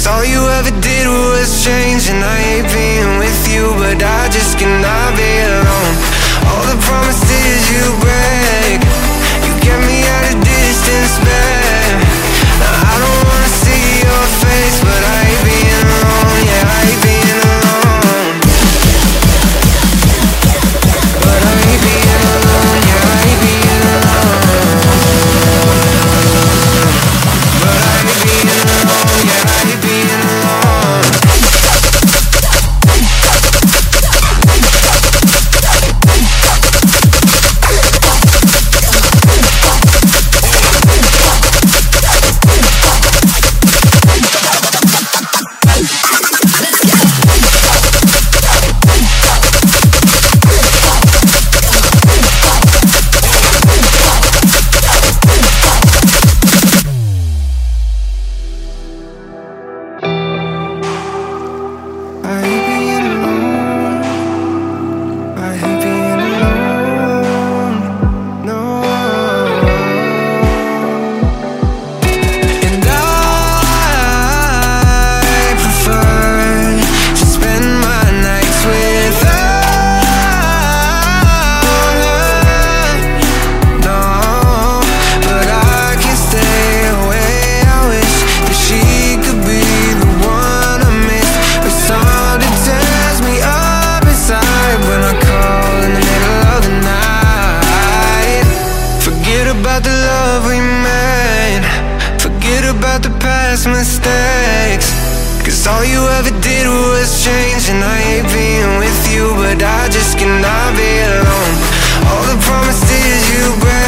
'Cause all you ever did was change, and I hate being with you, but I just cannot be alone. All the promises you break, you get me at a distance, babe. Now I don't wanna see your face, but I hate being alone, yeah, I hate being alone. But I hate being alone, yeah, I hate being alone. But I hate being alone, yeah, I hate being alone. Mistakes, 'cause all you ever did was change, and I hate being with you, but I just cannot be alone. All the promises you break,